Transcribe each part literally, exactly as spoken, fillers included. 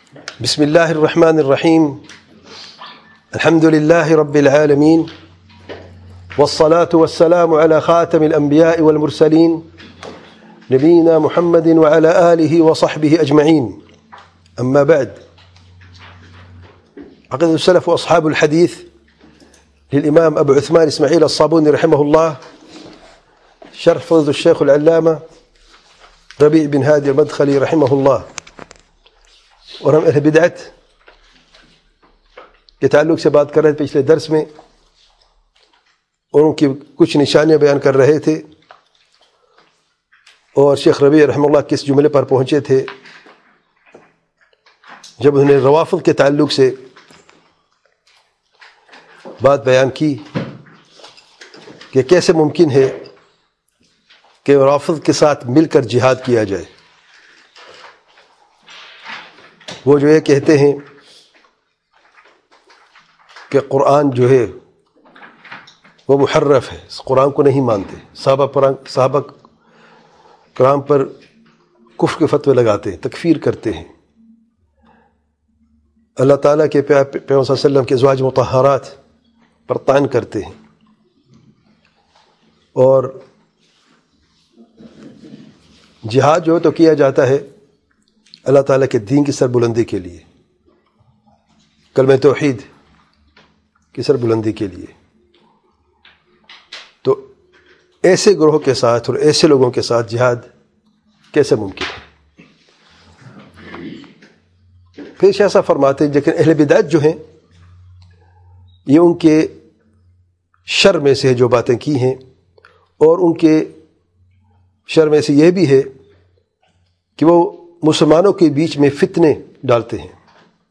بسم الله الرحمن الرحيم. الحمد لله رب العالمين، والصلاة والسلام على خاتم الأنبياء والمرسلين نبينا محمد وعلى آله وصحبه أجمعين. أما بعد، عقيدة السلف وأصحاب الحديث للإمام أبو عثمان إسماعيل الصابوني رحمه الله، شرح فضيلة الشيخ العلامة ربيع بن هادي المدخلي رحمه الله. اور ہم اہل بدعت کے تعلق سے بات کر رہے تھے پچھلے درس میں، اور ان کی کچھ نشانیاں بیان کر رہے تھے، اور شیخ ربیع رحمہ اللہ کس جملے پر پہنچے تھے جب انہوں نے روافض کے تعلق سے بات بیان کی کہ کیسے ممکن ہے کہ روافض کے ساتھ مل کر جہاد کیا جائے۔ وہ جو یہ کہتے ہیں کہ قرآن جو ہے وہ محرف ہے، اس قرآن کو نہیں مانتے، صحابہ پر صحابہ کرام پر کفر کے فتوے لگاتے ہیں، تکفیر کرتے ہیں، اللہ تعالیٰ کے پیغمبر صلی اللہ علیہ وسلم کے ازواج مطہرات پر طعن کرتے ہیں، اور جہاد جو ہے تو کیا جاتا ہے اللہ تعالیٰ کے دین کی سر بلندی کے لیے، کلمہ توحید کی سر بلندی کے لیے۔ تو ایسے گروہ کے ساتھ اور ایسے لوگوں کے ساتھ جہاد کیسے ممکن ہے؟ پھر شیخ صاحب فرماتے ہیں لیکن اہل بدعت جو ہیں یہ ان کے شر میں سے جو باتیں کی ہیں، اور ان کے شر میں سے یہ بھی ہے کہ وہ مسلمانوں کے بیچ میں فتنے ڈالتے ہیں۔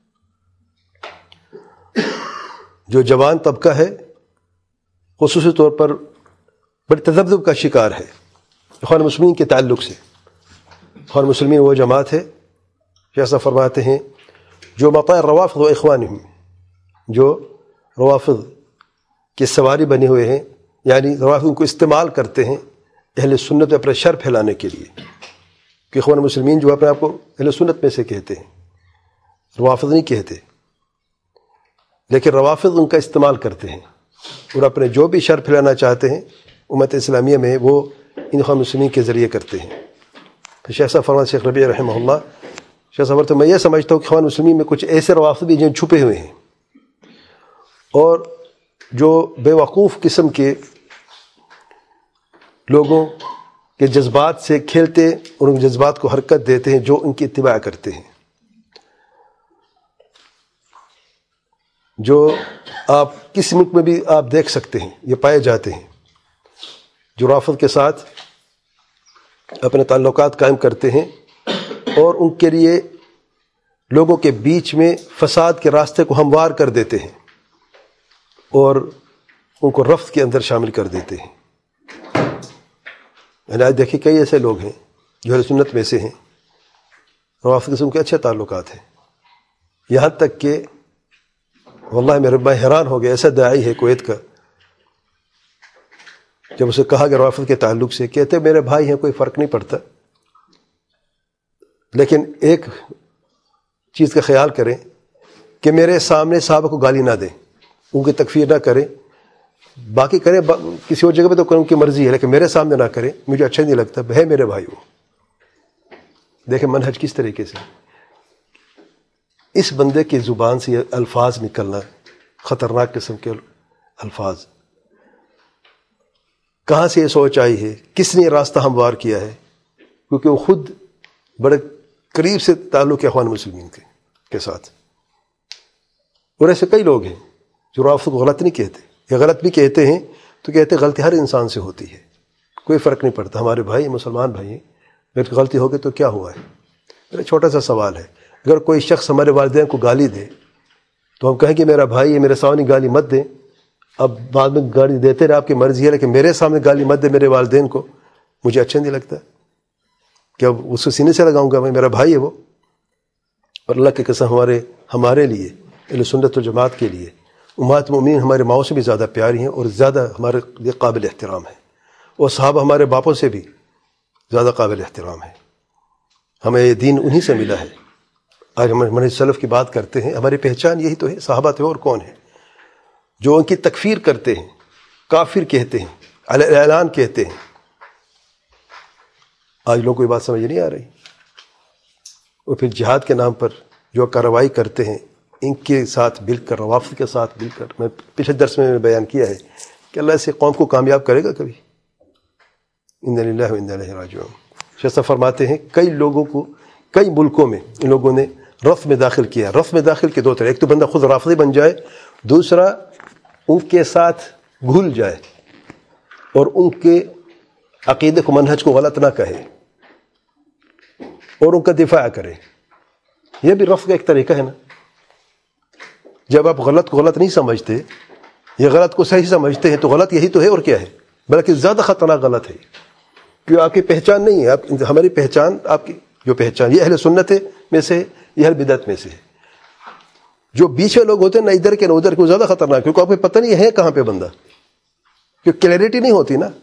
جو جوان طبقہ ہے خصوصی طور پر بڑی تذبذب کا شکار ہے اخوان مسلمین کے تعلق سے۔ اخوان مسلمین وہ جماعت ہے، جیسا فرماتے ہیں، جو مطاع روافض و اخوانہم، جو روافض کے سواری بنے ہوئے ہیں، یعنی روافض کو استعمال کرتے ہیں اہل سنت اپنے شر پھیلانے کے لیے، کہ اخوان مسلمین جو اپنے آپ کو اہل سنت میں سے کہتے ہیں، روافض نہیں کہتے، لیکن روافض ان کا استعمال کرتے ہیں اور اپنے جو بھی شر پھیلانا چاہتے ہیں امت اسلامیہ میں وہ ان اخوان مسلمین کے ذریعے کرتے ہیں۔ تو شیخ صاحب فرماتے شیخ ربیع رحمہ اللہ، شیخ صاحب فرماتے میں یہ سمجھتا ہوں کہ اخوان مسلمین میں کچھ ایسے روافض بھی جن چھپے ہوئے ہیں، اور جو بے وقوف قسم کے لوگوں کے جذبات سے کھیلتے اور ان جذبات کو حرکت دیتے ہیں، جو ان کی اتباع کرتے ہیں، جو آپ کس ملک میں بھی آپ دیکھ سکتے ہیں یہ پائے جاتے ہیں، جو رافض کے ساتھ اپنے تعلقات قائم کرتے ہیں اور ان کے لیے لوگوں کے بیچ میں فساد کے راستے کو ہموار کر دیتے ہیں اور ان کو رفض کے اندر شامل کر دیتے ہیں۔ میں نے آج دیکھے کئی ایسے لوگ ہیں جو اہل سنت میں سے ہیں، روافض قسم کے اچھے تعلقات ہیں، یہاں تک کہ واللہ میرے بھائی حیران ہو گیا، ایسا داعی ہے کویت کا، جب اسے کہا کہ روافض کے تعلق سے، کہتے میرے بھائی ہیں، کوئی فرق نہیں پڑتا، لیکن ایک چیز کا خیال کریں کہ میرے سامنے صحابہ کو گالی نہ دیں، ان کی تکفیر نہ کریں، باقی کریں کسی اور جگہ پہ تو ان کی مرضی ہے، لیکن میرے سامنے نہ کریں، مجھے اچھا نہیں لگتا، ہے میرے بھائی وہ۔ دیکھیں منہج کس طریقے سے، اس بندے کی زبان سے یہ الفاظ نکلنا، خطرناک قسم کے الفاظ، کہاں سے یہ سوچ آئی ہے، کس نے یہ راستہ ہموار کیا ہے؟ کیونکہ وہ خود بڑے قریب سے تعلق ہے اخوان مسلمین کے کے ساتھ، اور ایسے کئی لوگ ہیں جو روافض کو غلط نہیں کہتے، یا غلط بھی کہتے ہیں تو کہتے غلطی ہر انسان سے ہوتی ہے، کوئی فرق نہیں پڑتا، ہمارے بھائی مسلمان بھائی ہیں، اگر غلطی ہوگی تو کیا ہوا ہے؟ میرا چھوٹا سا سوال ہے، اگر کوئی شخص ہمارے والدین کو گالی دے تو ہم کہیں کہ میرا بھائی ہے، میرے سامنے گالی مت دیں، اب بعد میں گالی دیتے رہے، آپ کی مرضی ہے، لیکن میرے سامنے گالی مت دے میرے والدین کو، مجھے اچھا نہیں لگتا، کہ اب اس کو سینے سے لگاؤں گا، میں میرا بھائی ہے وہ۔ اور اللہ کی قسم ہمارے ہمارے لیے اہل سنت و جماعت کے لیے امہات مومنین ہمارے ماؤں سے بھی زیادہ پیاری ہیں اور زیادہ ہمارے لیے قابل احترام ہیں، اور صحابہ ہمارے باپوں سے بھی زیادہ قابل احترام ہے۔ ہمیں یہ دین انہی سے ملا ہے، آج ہم منہج سلف کی بات کرتے ہیں، ہماری پہچان یہی تو ہے، صحابہ تھے اور کون ہے جو ان کی تکفیر کرتے ہیں، کافر کہتے ہیں، اعلان کہتے ہیں. آج لوگوں کو یہ بات سمجھ نہیں آ رہی. اور پھر جہاد کے نام پر جو کارروائی کرتے ہیں ان کے ساتھ مل کر، روافض کے ساتھ مل کر، میں پچھلے درس میں بیان کیا ہے کہ اللہ سے قوم کو کامیاب کرے گا کبھی. انا للہ و انا الیہ راجعون. شیخ صاحب فرماتے ہیں کئی لوگوں کو کئی ملکوں میں ان لوگوں نے رف میں داخل کیا. رف میں داخل کے دو طرح، ایک تو بندہ خود رافضی بن جائے، دوسرا ان کے ساتھ گھل جائے اور ان کے عقیدے کو، منہج کو غلط نہ کہے اور ان کا دفاع کرے. یہ بھی رفض کا ایک طریقہ ہے نا. جب آپ غلط کو غلط نہیں سمجھتے، یہ غلط کو صحیح سمجھتے ہیں، تو غلط یہی تو ہے اور کیا ہے، بلکہ زیادہ خطرناک غلط ہے، کیوں آپ کی پہچان نہیں ہے. آپ ہماری پہچان، آپ کی جو پہچان، یہ اہل سنت میں سے، یہ اہل بدعت میں سے ہے. جو بیچ میں لوگ ہوتے ہیں نہ ادھر کے نہ ادھر کے، وہ زیادہ خطرناک، کیونکہ آپ کو پتہ نہیں ہے کہاں پہ بندہ، کیونکہ کلیئرٹی نہیں ہوتی نا.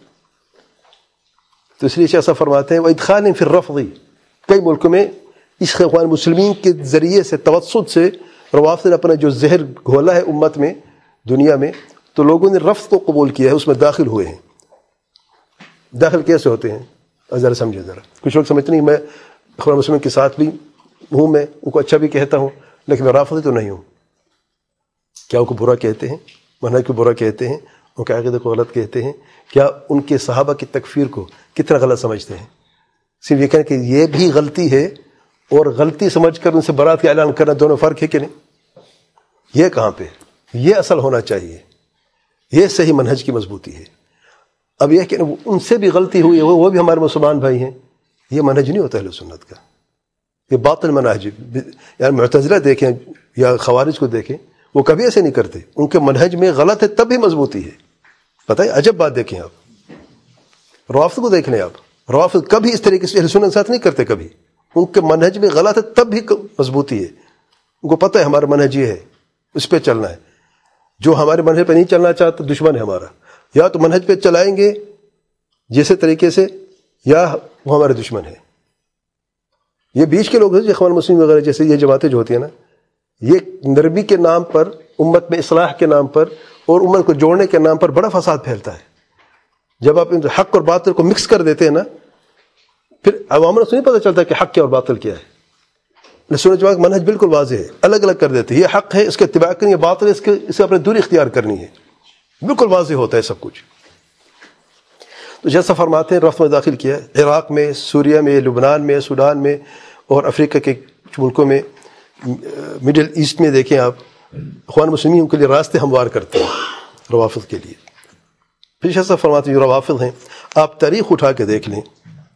تو اس لیے شیخ صاحب فرماتے ہیں وَإِدْخَالٍ فِي الرَّفْضِ. کئی ملکوں میں اس اخوان مسلمین کے ذریعے سے، توسط سے، روافض نے اپنا جو زہر گھولا ہے امت میں، دنیا میں، تو لوگوں نے رفض کو قبول کیا ہے، اس میں داخل ہوئے ہیں. داخل کیسے ہوتے ہیں ذرا سمجھے. ذرا کچھ لوگ سمجھتے نہیں، میں اخوان مسلمین کے ساتھ بھی ہوں، میں ان کو اچھا بھی کہتا ہوں، لیکن میں رافضی تو نہیں ہوں. کیا ان کو برا کہتے ہیں، منہج کو برا کہتے ہیں، ان کے عقیدے کو غلط کہتے ہیں؟ کیا ان کے صحابہ کی تکفیر کو کتنا غلط سمجھتے ہیں؟ صرف یہ کہیں کہ یہ بھی غلطی ہے اور غلطی سمجھ کر ان سے برات کا اعلان کرنا، دونوں فرق ہے کہ نہیں؟ یہ کہاں پہ، یہ اصل ہونا چاہیے، یہ صحیح منہج کی مضبوطی ہے. اب یہ کہ ان سے بھی غلطی ہوئی ہے، وہ بھی ہمارے مسلمان بھائی ہیں، یہ منہج نہیں ہوتا اہل سنت کا، یہ باطل منہج. یعنی معتزلہ دیکھیں یا خوارج کو دیکھیں، وہ کبھی ایسے نہیں کرتے، ان کے منہج میں غلط ہے تب بھی مضبوطی ہے. پتہ ہے عجب بات دیکھیں آپ، روافض کو دیکھ لیں آپ، روافض کبھی اس طریقے سے اہل سنت ساتھ نہیں کرتے. کبھی ان کے منہج میں غلط ہے تب بھی مضبوطی ہے. ان کو پتہ ہے ہمارا منہج یہ ہے، اس پہ چلنا ہے. جو ہمارے منہج پہ نہیں چلنا چاہتا دشمن ہے ہمارا، یا تو منہج پہ چلائیں گے جیسے طریقے سے، یا وہ ہمارے دشمن ہے. یہ بیچ کے لوگ ہیں اخوان مسلمین وغیرہ جیسے یہ جماعتیں جو ہوتی ہیں نا، یہ نرمی کے نام پر، امت میں اصلاح کے نام پر اور امت کو جوڑنے کے نام پر بڑا فساد پھیلتا ہے. جب آپ حق اور باطل کو مکس کر دیتے ہیں نا، پھر عوام کو نہیں پتہ چلتا کہ حق کیا اور باطل کیا ہے. سنت جماعت منہج بالکل واضح ہے، الگ الگ کر دیتے ہیں. یہ حق ہے، اس کے اتباع کرنی ہے، باطل ہے، اس کے اسے اپنے دوری اختیار کرنی ہے. بالکل واضح ہوتا ہے سب کچھ. تو جیسا فرماتے ہیں رفض میں داخل کیا ہے، عراق میں، سوریہ میں، لبنان میں، سوڈان میں اور افریقہ کے کچھ ملکوں میں، مڈل ایسٹ میں دیکھیں آپ، اخوان مسلمین کے لیے راستے ہموار کرتے ہیں روافض کے لیے. پھر جیسا فرماتے ہیں جو روافض ہیں، آپ تاریخ اٹھا کے دیکھ لیں،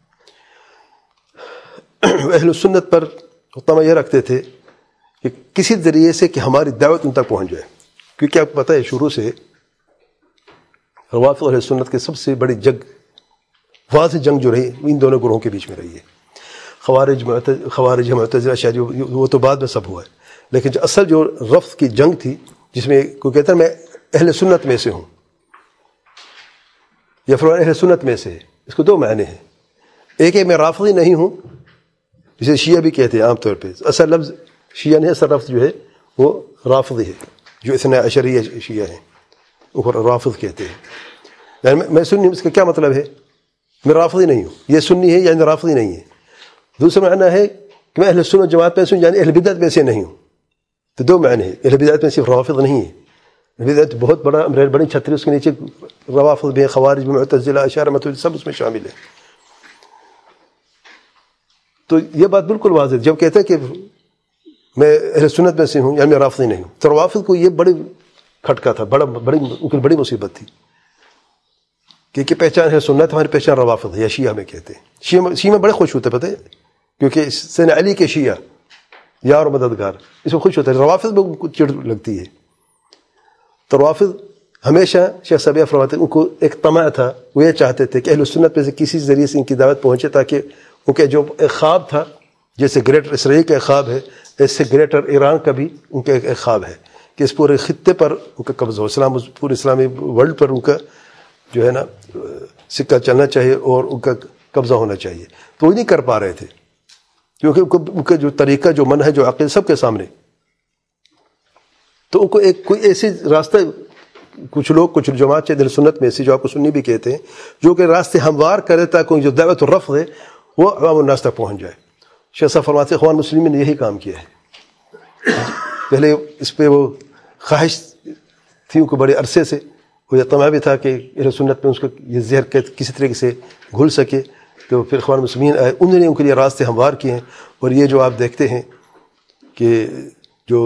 اہل سنت پر تمہ یہ رکھتے تھے کہ کسی ذریعے سے کہ ہماری دعوت ان تک پہنچ جائے. کیونکہ آپ کو پتہ ہے شروع سے روافض اور اہل سنت کے سب سے بڑی جنگ، واضح جنگ جو رہی ان دونوں گروہوں کے بیچ میں رہی ہے. خوارج خوارج معتزلہ شاید وہ تو بعد میں سب ہوا ہے، لیکن جو اصل جو رفض کی جنگ تھی، جس میں کوئی کہتا ہے میں اہل سنت میں سے ہوں یا فرمان اہل سنت میں سے ہے، اس کو دو معنی ہیں. ایک ہے میں رافضی نہیں ہوں، جسے شیعہ بھی کہتے ہیں عام طور پہ. اصل لفظ شیعہ نہیں، اصل لفظ جو ہے وہ رافضی ہے، جو اثنا عشریہ شیعہ ہیں وہ رافض کہتے ہیں. یعنی میں سنی ہوں، اس کا کیا مطلب ہے؟ میں رافضی نہیں ہوں، یہ سنی ہے یعنی رافضی نہیں ہے. دوسرا معنی ہے کہ میں اہل سنت جماعت میں سے ہوں، یعنی اہل بدعت میں سے نہیں ہوں. تو دو معنی ہیں. اہل بدعت میں صرف روافض نہیں ہے، بدعت بہت بڑا بڑی چھتری، اس کے نیچے روافض بھی ہیں، خوارج بھی، معتزلہ، اشاعرہ، ماتریدی، سب اس میں شامل ہیں. تو یہ بات بالکل واضح ہے. جب کہتے ہیں کہ میں اہل سنت میں سے ہوں یعنی میں رافضی نہیں ہوں، تو روافض کو یہ بڑی کھٹکا تھا، بڑا بڑی ان کی بڑی مصیبت تھی کہ کہ پہچان ہے سنت، ہماری پہچان روافض ہے یا شیعہ میں کہتے ہیں. شیعہ شیعہ میں بڑے خوش ہوتے پتہ ہے، کیونکہ سیدنا علی کے شیعہ یار و مددگار، اس میں خوش ہوتے ہیں. روافض میں ان کو چڑ لگتی ہے. تو روافض ہمیشہ شیخ صاحب فرماتے ہیں ان کو ایک طمع تھا، وہ یہ چاہتے تھے کہ اہل سنت میں سے کسی ذریعے سے ان کی دعوت پہنچے، تاکہ ان کے جو ایک خواب تھا، جیسے گریٹر اسرائیل کا ایک خواب ہے، ایسے گریٹر ایران کا بھی ان کا ایک خواب ہے کہ اس پورے خطے پر ان کا قبضہ ہو، اسلام پورے اسلامی ورلڈ پر ان کا جو ہے نا سکہ چلنا چاہیے اور ان کا قبضہ ہونا چاہیے. تو وہ نہیں کر پا رہے تھے. کیونکہ ان کا جو طریقہ، جو منہج، جو عقیدہ سب کے سامنے، تو ان کو ایک کوئی ایسی راستہ، کچھ لوگ کچھ جماعت اہل سنت میں ایسی جو آپ کو سنی بھی کہتے ہیں، جو کہ راستے ہموار کرے تاکہ جو دعوت الرفض ہے وہ عوام الناس تک پہنچ جائے. شیخ صاحب فرماتے ہیں اخوان مسلمین نے یہی کام کیا ہے. پہلے اس پہ وہ خواہش تھی ان کو بڑے عرصے سے، وہ یہ طمع بھی تھا کہ اہل سنت میں اس کو یہ زہر کسی طریقے سے گھل سکے، تو پھر اخوان مسلمین آئے، انہوں نے ان کے لیے راستے ہموار کیے ہیں. اور یہ جو آپ دیکھتے ہیں کہ جو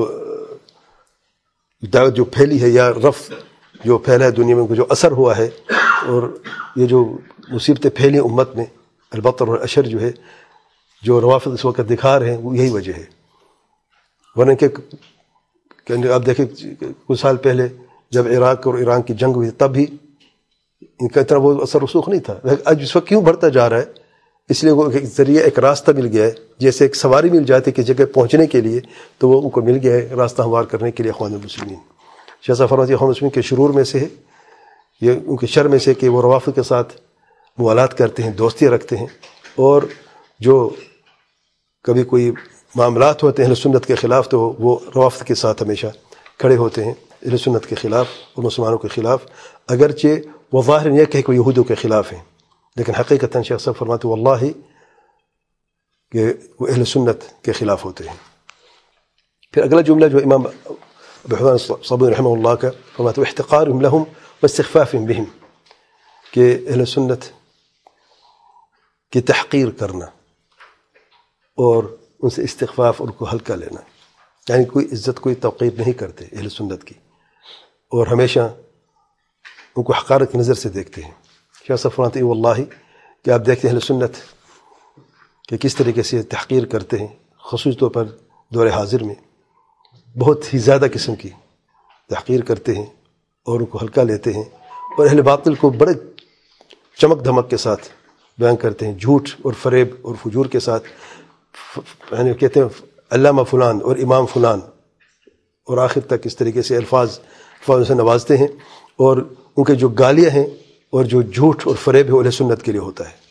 دعوت جو پھیلی ہے یا رف جو پھیلا ہے دنیا میں، جو اثر ہوا ہے، اور یہ جو مصیبتیں پھیلی امت میں، البتر اور اشر جو ہے، جو روافض اس وقت دکھا رہے ہیں، وہ یہی وجہ ہے. ورنہ کہ آپ دیکھیں کچھ سال پہلے جب عراق اور ایران کی جنگ ہوئی تب بھی ان کا اتنا وہ اثر رسوخ نہیں تھا. آج اس وقت کیوں بڑھتا جا رہا ہے؟ اس لیے وہ ایک ذریعہ، ایک راستہ مل گیا ہے. جیسے ایک سواری مل جاتی ہے کسی جگہ پہنچنے کے لیے، تو وہ ان کو مل گیا ہے راستہ ہموار کرنے کے لیے اخوان المسلمین. شیخ صاحب فرماتے ہیں اخوان المسلمین کے شرور میں سے ہے، یہ ان کے شر میں سے کہ وہ روافض کے ساتھ موالات کرتے ہیں، دوستیاں رکھتے ہیں، اور جو کبھی کوئی معاملات ہوتے ہیں اہل سنت کے خلاف تو وہ روافض کے ساتھ ہمیشہ کھڑے ہوتے ہیں، اہل سنت کے خلاف اور مسلمانوں کے خلاف. اگرچہ وہ ظاہر یہ کہ وہ یہودوں کے خلاف ہیں، لیکن حقیقتاً شیخ صاحب فرماتے ہیں واللہ کہ وہ اہل سنت کے خلاف ہوتے ہیں. پھر اگلا جملہ جو امام ابو حسن الصابونی رحمہ اللہ کا فرماتے ہیں احتقارهم لهم واستخفافهم بهم، کہ اہل سنت کی تحقیر کرنا اور ان سے استخفاف اور ان کو ہلکا لینا، یعنی کوئی عزت کوئی توقیر نہیں کرتے اہل سنت کی، اور ہمیشہ ان کو حقارت کی نظر سے دیکھتے ہیں. شیخ صاحب فرماتے ہیں واللہ کہ آپ دیکھتے ہیں اہل سنت کہ کس طریقے سے تحقیر کرتے ہیں، خصوص طور پر دور حاضر میں بہت ہی زیادہ قسم کی تحقیر کرتے ہیں اور ان کو ہلکا لیتے ہیں، اور اہل باطل کو بڑے چمک دھمک کے ساتھ بیان کرتے ہیں، جھوٹ اور فریب اور فجور کے ساتھ. یعنی کہتے ہیں علامہ فلان اور امام فلان، اور آخر تک اس طریقے سے الفاظ الفاظ سے نوازتے ہیں، اور ان کے جو گالیاں ہیں اور جو جھوٹ اور فریب ہے اہل سنت کے لیے ہوتا ہے.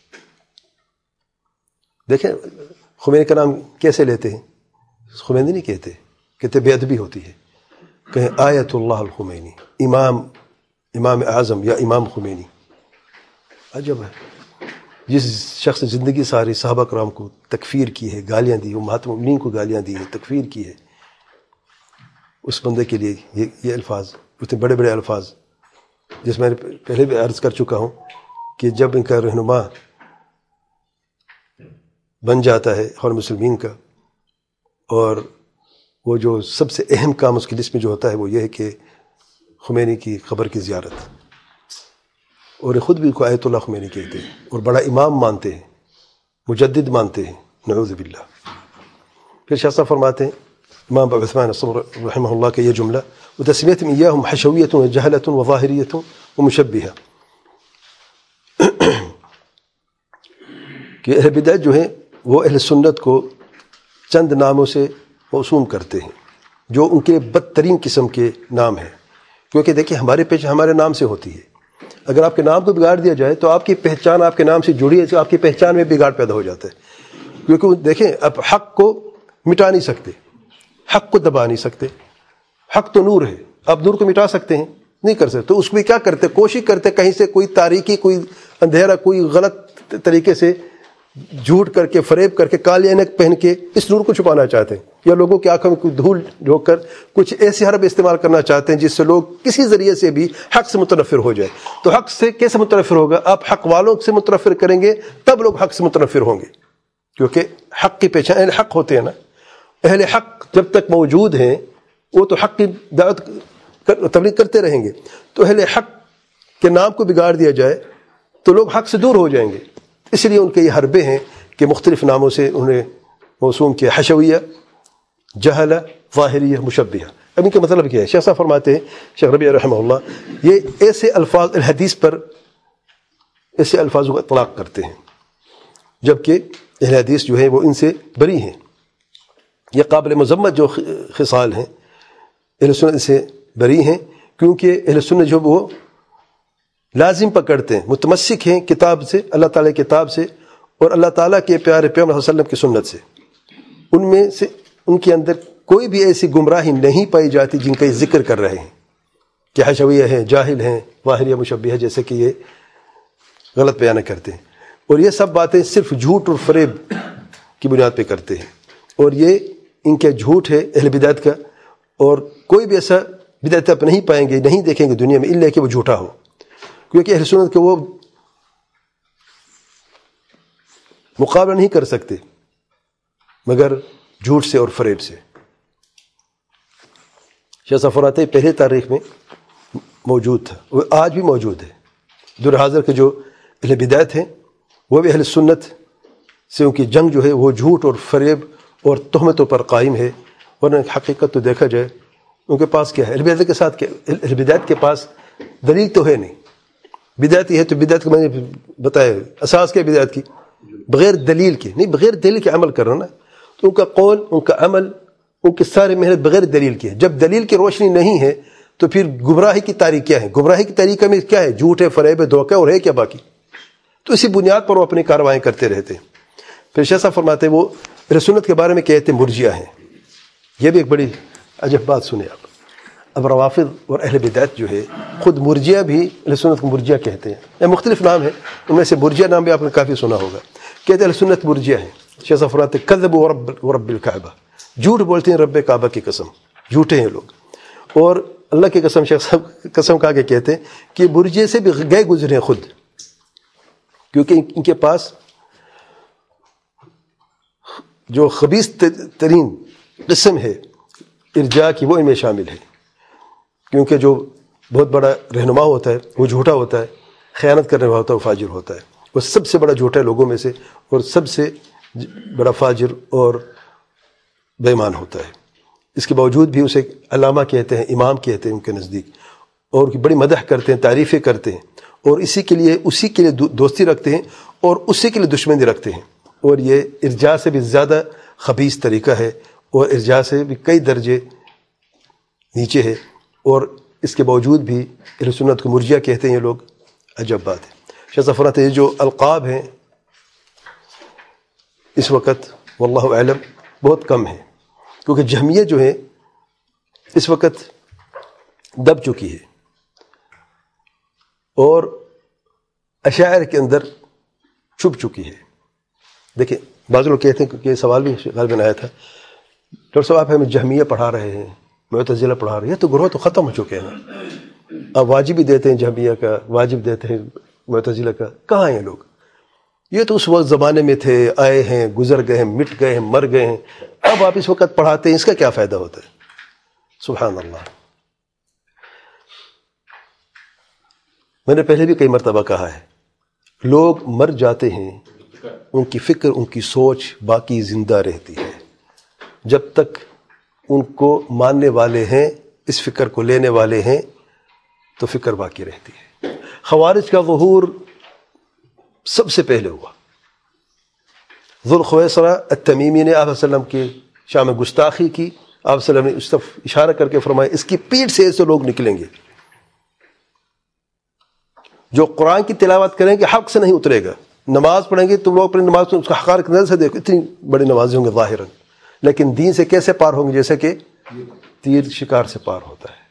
دیکھیں خمینی کا نام کیسے لیتے ہیں؟ خمینی نہیں کہتے، کہتے بے ادبی ہوتی ہے. کہیں آیت اللہ الخمینی، امام امام اعظم یا امام خمینی. عجب ہے، جس شخص زندگی ساری صحابہ کرام کو تکفیر کی ہے، گالیاں دی، امہات المؤمنین کو گالیاں دی ہیں، تکفیر کی ہے، اس بندے کے لیے یہ یہ الفاظ اتنے بڑے بڑے الفاظ، جس میں نے پہلے بھی عرض کر چکا ہوں کہ جب ان کا رہنما بن جاتا ہے اور مسلمین کا، اور وہ جو سب سے اہم کام اس کی لسٹ میں جو ہوتا ہے وہ یہ ہے کہ خمینی کی قبر کی زیارت، اور خود بھی کو آیت اللہ خمینی کہتے ہیں اور بڑا امام مانتے ہیں، مجدد مانتے ہیں، نعوذ باللہ. پھر شاہ صاحب فرماتے ہیں امام ابو عثمان الصبر رحمہ اللہ کا یہ جملہ وتسميتهم إياهم حشوية وجهلة وظاهرية ومشبهة، کہ اہل بدعت جو ہیں وہ اہل سنت کو چند ناموں سے موسوم کرتے ہیں جو ان کے بدترین قسم کے نام ہیں. کیونکہ دیکھیں ہمارے پہچان ہمارے نام سے ہوتی ہے، اگر آپ کے نام کو بگاڑ دیا جائے تو آپ کی پہچان آپ کے نام سے جڑی ہے، تو آپ کی پہچان میں بگاڑ پیدا ہو جاتا ہے. کیونکہ دیکھیں اب حق کو مٹا نہیں سکتے، حق کو دبا نہیں سکتے، حق تو نور ہے، آپ نور کو مٹا سکتے ہیں؟ نہیں کر سکتے. تو اس میں کیا کرتے، کوشش کرتے کہیں سے کوئی تاریکی، کوئی اندھیرا، کوئی غلط طریقے سے جھوٹ کر کے، فریب کر کے، کالے عینک پہن کے اس نور کو چھپانا چاہتے ہیں، یا لوگوں کی آنکھوں میں کوئی دھول جھونک کر کچھ ایسے حرب استعمال کرنا چاہتے ہیں جس سے لوگ کسی ذریعے سے بھی حق سے متنفر ہو جائے. تو حق سے کیسے متنفر ہوگا؟ آپ حق والوں سے متنفر کریں گے تب لوگ حق سے متنفر ہوں گے، کیونکہ حق کی پہچان اہل حق ہوتے ہیں نا. اہل حق جب تک موجود ہیں وہ تو حق کی دعوت تبلیغ کرتے رہیں گے. تو اہل حق کے نام کو بگاڑ دیا جائے تو لوگ حق سے دور ہو جائیں گے. اس لیے ان کے یہ حربے ہیں کہ مختلف ناموں سے انہیں موسوم کیا، حشویہ، جہلہ، ظاہریہ، مشبہہ. اب ان کا مطلب کیا ہے؟ شیخ صاحب فرماتے ہیں، شیخ ربیع رحمہ اللہ، یہ ایسے الفاظ الحدیث پر ایسے الفاظوں کا اطلاق کرتے ہیں جبکہ اہل حدیث جو ہے وہ ان سے بری ہیں. یہ قابل مذمت جو خصال ہیں اہل سنت سے بری ہیں، کیونکہ اہل سنت جو وہ لازم پکڑتے ہیں، متمسک ہیں کتاب سے، اللہ تعالیٰ کی کتاب سے اور اللہ تعالیٰ کے پیارے پیغمبر صلی اللہ علیہ وسلم کی سنت سے. ان میں سے ان کے اندر کوئی بھی ایسی گمراہی نہیں پائی جاتی جن کا یہ ذکر کر رہے ہیں کہ حشویہ ہیں، جاہل ہیں، واہریہ مشبیہ، جیسے کہ یہ غلط بیان کرتے ہیں. اور یہ سب باتیں صرف جھوٹ اور فریب کی بنیاد پہ کرتے ہیں، اور یہ ان کا جھوٹ ہے اہل بدعت کا. اور کوئی بھی ایسا بدعت آپ نہیں پائیں گے، نہیں دیکھیں گے دنیا میں الا کہ وہ جھوٹا ہو، کیونکہ اہل سنت کو وہ مقابلہ نہیں کر سکتے مگر جھوٹ سے اور فریب سے. شیخ صاحب فرماتے ہیں پہلے تاریخ میں موجود تھا، وہ آج بھی موجود ہے. دور حاضر کے جو اہل بدعت ہیں وہ بھی اہل سنت سے ان کی جنگ جو ہے وہ جھوٹ اور فریب اور تہمتوں پر قائم ہے. ورنہ حقیقت تو دیکھا جائے ان کے پاس کیا ہے، اہل بدعت کے ساتھ کیا، اہل بدعت کے پاس دلیل تو ہے نہیں. بدعت یہ ہے تو بدعت کو میں نے بتایا اساس کیا بدعت کی، بغیر دلیل کے نہیں، بغیر دلیل کے عمل کرنا نا. تو ان کا قول، ان کا عمل، ان کی ساری محنت بغیر دلیل کی ہے. جب دلیل کی روشنی نہیں ہے تو پھر گمراہی کی تاریخ کیا ہے؟ گمراہی کی طریقہ میں کیا ہے؟ جھوٹ ہے، فریب ہے، دھوکہ اور ہے کیا باقی؟ تو اسی بنیاد پر وہ اپنی کارروائیں کرتے رہتے ہیں. پھر شیخ صاحب فرماتے ہیں وہ اہل سنت کے بارے میں کہتے ہیں مرجئہ ہیں. یہ بھی ایک بڑی عجب بات سنیں آپ. اب روافض اور اہل بدعت جو ہے خود مرجئہ بھی اہل سنت کو مرجئہ کہتے ہیں. یہ مختلف نام ہے، ان میں سے مرجئہ نام بھی آپ نے کافی سنا ہوگا. کہتے ہیں اہل سنت مرجئہ ہیں. شیخ صاحب فرماتے ہیں کذبوا ورب ورب الکعبہ، جھوٹ بولتے ہیں رب کعبہ کی قسم، جھوٹے ہیں لوگ. اور اللہ کی قسم، شیخ صاحب قسم کھا کے کہتے ہیں کہ مرجئہ سے بھی گئے گزرے ہیں خود، کیونکہ ان کے پاس جو خبیث ترین قسم ہے ارجاء کی وہ ان میں شامل ہے. کیونکہ جو بہت بڑا رہنما ہوتا ہے وہ جھوٹا ہوتا ہے، خیانت کرنے والا ہوتا ہے وہ فاجر ہوتا ہے. وہ سب سے بڑا جھوٹا ہے لوگوں میں سے، اور سب سے بڑا فاجر اور بے ایمان ہوتا ہے. اس کے باوجود بھی اسے علامہ کہتے ہیں، امام کہتے ہیں ان کے نزدیک، اور کی بڑی مدح کرتے ہیں، تعریفیں کرتے ہیں، اور اسی کے لیے اسی کے لیے دوستی رکھتے ہیں اور اسی کے لیے دشمنی رکھتے ہیں. اور یہ ارجاء سے بھی زیادہ خبیث طریقہ ہے، اور ارجاء سے بھی کئی درجے نیچے ہے. اور اس کے باوجود بھی اہل سنت کو مرجئہ کہتے ہیں یہ لوگ. عجب بات ہے. شیخ صاحب فرماتے ہیں یہ جو القاب ہیں اس وقت واللہ اعلم بہت کم ہے، کیونکہ جہمیہ جو ہے اس وقت دب چکی ہے اور اشاعرہ کے اندر چھپ چکی ہے. دیکھیں بعض لوگ کہتے ہیں، کیونکہ یہ سوال بھی غالباً آیا تھا، ڈاکٹر صاحب آپ ہمیں جہمیہ پڑھا رہے ہیں، معتزلہ پڑھا رہے ہیں، یہ تو گروہ تو ختم ہو چکے ہیں نا. اب واجب بھی دیتے ہیں جہمیہ کا، واجب دیتے ہیں معتزلہ کا. کہاں ہیں یہ لوگ؟ یہ تو اس وقت زمانے میں تھے، آئے ہیں، گزر گئے ہیں، مٹ گئے ہیں، مر گئے ہیں. اب آپ اس وقت پڑھاتے ہیں، اس کا کیا فائدہ ہوتا ہے؟ سبحان اللہ. میں نے پہلے بھی کئی مرتبہ کہا ہے، لوگ مر جاتے ہیں، ان کی فکر، ان کی سوچ باقی زندہ رہتی ہے. جب تک ان کو ماننے والے ہیں، اس فکر کو لینے والے ہیں، تو فکر باقی رہتی ہے. خوارج کا ظہور سب سے پہلے ہوا. ذوالخویسرہ التمیمی نے آپ صلی اللہ علیہ وسلم کی شام میں گستاخی کی. آپ صلی اللہ علیہ وسلم نے اس طرف اشارہ کر کے فرمایا اس کی پیٹھ سے ایسے لوگ نکلیں گے جو قرآن کی تلاوت کریں گے حق سے نہیں اترے گا. نماز پڑھیں گے تم لوگ اپنی نماز کو اس کا حقارت کی نظر سے دیکھو، اتنی بڑی نمازیں ہوں گے ظاہراً، لیکن دین سے کیسے پار ہوں گے؟ جیسے کہ تیر شکار سے پار ہوتا ہے.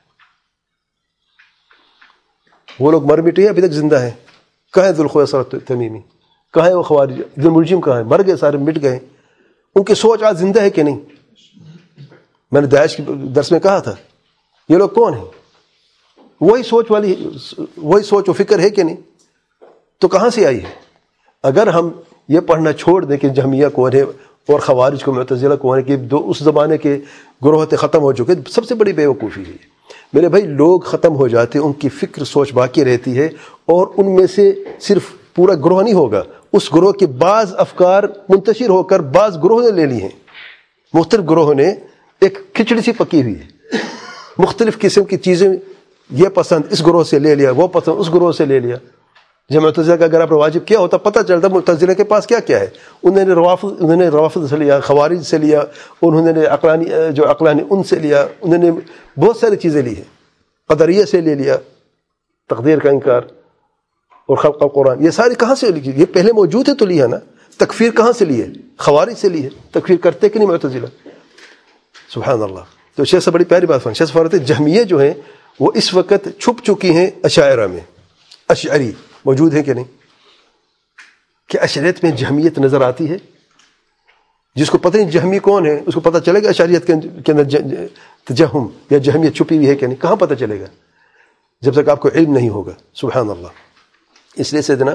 وہ لوگ مر مٹے ہیں، ابھی تک زندہ ہیں. کہاں ہے ذوالخویسرہ تمیمی؟ کہاں ہے وہ خوارج؟ جو ملجم کہاں ہے؟ مر گئے سارے، مٹ گئے. ان کی سوچ آج زندہ ہے کہ نہیں؟ میں نے داعش کے درس میں کہا تھا یہ لوگ کون ہیں؟ وہی سوچ والی، وہی سوچ و فکر ہے کہ نہیں؟ تو کہاں سے آئی ہے؟ اگر ہم یہ پڑھنا چھوڑ دیں کہ جہمیہ کون ہے اور خوارج کو معتزلہ کون ہے، کہ دو اس زمانے کے گروہ ختم ہو چکے، سب سے بڑی بے وقوفی ہے. میرے بھائی لوگ ختم ہو جاتے، ان کی فکر سوچ باقی رہتی ہے، اور ان میں سے صرف پورا گروہ نہیں ہوگا، اس گروہ کے بعض افکار منتشر ہو کر بعض گروہ نے لے لی ہیں. مختلف گروہوں نے ایک کھچڑی سی پکی ہوئی ہے، مختلف قسم کی چیزیں، یہ پسند اس گروہ سے لے لیا، وہ پسند اس گروہ سے لے لیا. جب معتزلہ کا اگر آپ نے واجب کیا ہوتا پتہ چلتا معتزلہ کے پاس کیا کیا ہے. انہوں نے روافض انہوں نے روافض سے لیا، خوارج سے لیا، انہوں نے عقلانی جو عقلانی ان سے لیا، انہوں نے بہت ساری چیزیں لی ہیں. قدریہ سے لے لیا، تقدیر کا انکار اور خلق القرآن، یہ ساری کہاں سے لکھی؟ یہ پہلے موجود ہے تو لیا نا. تکفیر کہاں سے لی ہے؟ خوارج سے لی ہے. تکفیر کرتے کہ نہیں معتزلہ؟ سبحان اللہ. تو شیخ سے بڑی پیاری بات فرماتے ہیں. شیخ فرماتے ہیں جہمیہ جو ہیں وہ اس وقت چھپ چکی ہیں اشاعرہ میں. اشعری موجود ہیں کہ نہیں؟ کہ اشعریت میں جہمیت نظر آتی ہے؟ جس کو پتہ نہیں جہمی کون ہے اس کو پتہ چلے گا اشعریت کے اندر تجہم یا جہمیت چھپی ہوئی ہے کہ نہیں؟ کہاں پتہ چلے گا جب تک آپ کو علم نہیں ہوگا. سبحان اللہ. اس لیے سیدنا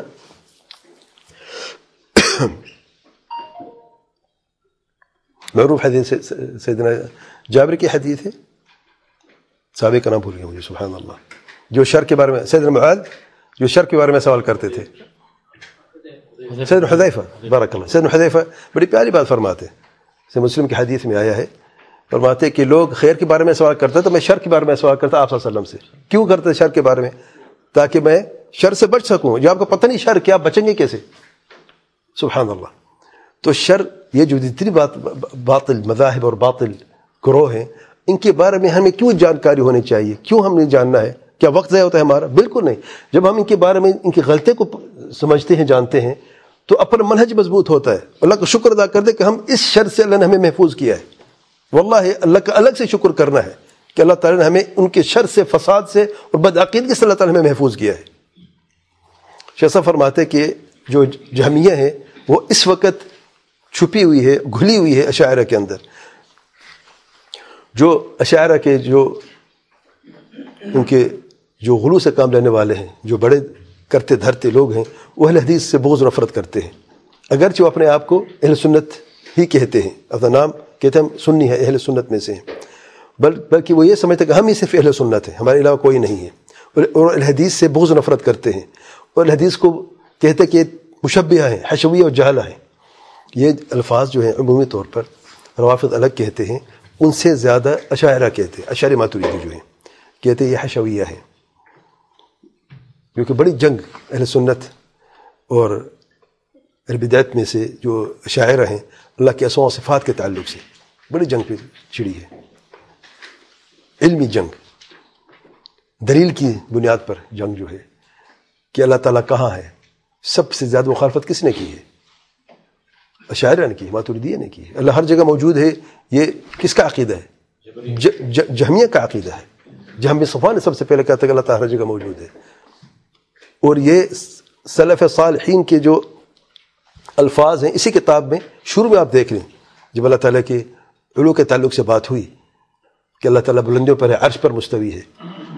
معروف حدیث سیدنا جابر کی حدیث ہے، صحابہ کا نام بھول گیا مجھے، سبحان اللہ، جو شر کے بارے میں سیدنا معاذ جو شر کے بارے میں سوال کرتے تھے. سیدنا حذیفہ، بارک اللہ، سیدنا حذیفہ بڑی پیاری بات فرماتے ہیں. مسلم کی حدیث میں آیا ہے، فرماتے کہ لوگ خیر کے بارے میں سوال کرتے تو میں شر کے بارے میں سوال کرتا آپ صلی اللہ علیہ وسلم سے. کیوں کرتے شر کے بارے میں؟ تاکہ میں شر سے بچ سکوں. جو آپ کو پتہ نہیں شر کیا، آپ بچیں گے کیسے؟ سبحان اللہ. تو شر، یہ جو جتنی بات باطل مذاہب اور باطل گروہ ہیں، ان کے بارے میں ہمیں کیوں جانکاری ہونی چاہیے؟ کیوں ہم نے جاننا ہے؟ کیا وقت ضائع ہوتا ہے ہمارا؟ بالکل نہیں. جب ہم ان کے بارے میں ان کی غلطی کو سمجھتے ہیں، جانتے ہیں، تو اپنا منہج مضبوط ہوتا ہے. اللہ کا شکر ادا کر دے کہ ہم اس شر سے اللہ نے ہمیں محفوظ کیا ہے. واللہ اللہ کا الگ سے شکر کرنا ہے کہ اللہ تعالیٰ نے ہمیں ان کے شر سے، فساد سے اور بدعقیدگی سے اللہ تعالیٰ نے ہمیں محفوظ کیا ہے. شیخ صاحب فرماتے کہ جو جہمیہ ہیں وہ اس وقت چھپی ہوئی ہے، گھلی ہوئی ہے اشاعرہ کے اندر. جو اشاعرہ کے جو ان کے جو غلو سے کام لینے والے ہیں، جو بڑے کرتے دھرتے لوگ ہیں، وہ اہل حدیث سے بغض و نفرت کرتے ہیں. اگرچہ وہ اپنے آپ کو اہل سنت ہی کہتے ہیں، اپنا نام کہتے ہیں ہم سنی ہے، اہل سنت میں سے ہیں، بل بلکہ وہ یہ سمجھتے ہیں کہ ہم ہی صرف اہل سنت ہیں، ہمارے علاوہ کوئی نہیں ہے. اور اہل حدیث سے بغض و نفرت کرتے ہیں، اور اہل حدیث کو کہتے ہیں کہ مشبہہ ہیں، حشویہ اور جہلہ ہیں. یہ الفاظ جو ہیں عمومی طور پر روافض الگ کہتے ہیں، ان سے زیادہ اشاعرہ کہتے ہیں، اشعری ماتریدی جو ہیں کہتے ہیں یہ حشویہ ہیں. کیونکہ بڑی جنگ اہل سنت اور اہل بدعت میں سے جو اشاعرہ ہیں اللہ کے اسماء و صفات کے تعلق سے بڑی جنگ پہ چھڑی ہے. علمی جنگ، دلیل کی بنیاد پر جنگ جو ہے کہ اللہ تعالیٰ کہاں ہے. سب سے زیادہ مخالفت کس نے کی ہے؟ اشاعرہ نے کی، ماتریدیہ نے کی. اللہ ہر جگہ موجود ہے، یہ کس کا عقیدہ ہے؟ جہمیہ کا عقیدہ ہے. جہمی صفوان نے سب سے پہلے کہا تھا کہ اللہ تعالیٰ ہر جگہ موجود ہے. اور یہ سلف صالحین کے جو الفاظ ہیں اسی کتاب میں شروع میں آپ دیکھ لیں، جب اللہ تعالیٰ کے علو کے تعلق سے بات ہوئی کہ اللہ تعالیٰ بلندیوں پر ہے، عرش پر مستوی ہے،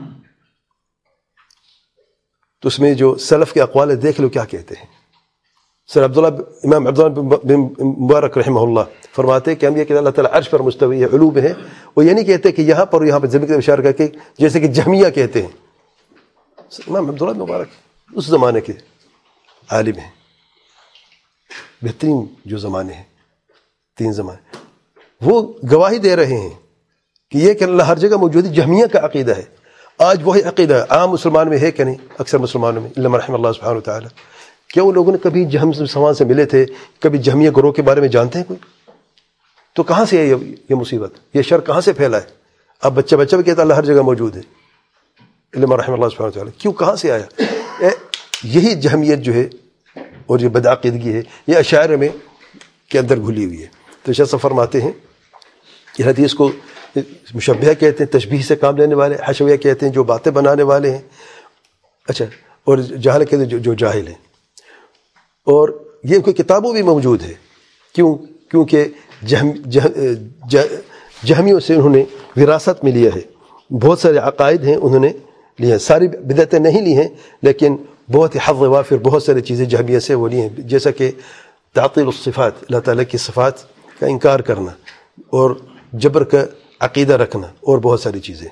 تو اس میں جو سلف کے اقوال دیکھ لو کیا کہتے ہیں. سر عبداللہ امام عبداللہ بن مبارک رحمہ اللہ فرماتے ہیں کہ ہم یہ کہ اللہ تعالیٰ عرش پر مستوی ہے، علو میں ہے. وہ یہ نہیں کہتے کہ یہاں پر یہاں پر زمین کا اشارہ کر کے جیسے کہ جہمیہ کہتے ہیں. امام عبداللہ بن مبارک اس زمانے کے عالم ہیں، بہترین جو زمانے ہیں، تین زمانے، وہ گواہی دے رہے ہیں کہ یہ کہ اللہ ہر جگہ موجود ہے. جہمیہ کا عقیدہ ہے. آج وہی عقیدہ عام مسلمان میں ہے کہ نہیں؟ اکثر مسلمانوں میں، الا من رحم اللہ سبحانہ وتعالی. کیا وہ لوگوں نے کبھی جہم سوان سے ملے تھے؟ کبھی جہمیہ گروہ کے بارے میں جانتے ہیں کوئی؟ تو کہاں سے ہے یہ مصیبت، یہ شر کہاں سے پھیلا ہے؟ اب بچہ بچہ بھی کہتا اللہ ہر جگہ موجود ہے، الا من رحم اللہ سبحانہ وتعالی. کیوں، کہاں سے آیا؟ یہی جہمیت جو ہے اور یہ بدعقیدگی ہے یہ اشاعرہ میں کے اندر گھلی ہوئی ہے. تو شیخ صاحب فرماتے ہیں کہ حدیث کو مشبہہ کہتے ہیں، تشبیہ سے کام لینے والے، حشویہ کہتے ہیں جو باتیں بنانے والے ہیں، اچھا، اور جاہل کہتے ہیں جو, جو جاہل ہیں. اور یہ ان کی کتابوں بھی موجود ہے. کیوں؟ کیونکہ جہم جہ جہ جہمیوں سے انہوں نے وراثت میں لیا ہے. بہت سارے عقائد ہیں انہوں نے لیے ہیں، ساری بدعتیں نہیں لی ہیں، لیکن بہت ہی حظ وافر بہت ساری چیزیں جہمیہ سے وہ لی ہیں، جیسا کہ تعطیل الصفات، اللہ تعالیٰ کی صفات کا انکار کرنا، اور جبر کا عقیدہ رکھنا، اور بہت ساری چیزیں.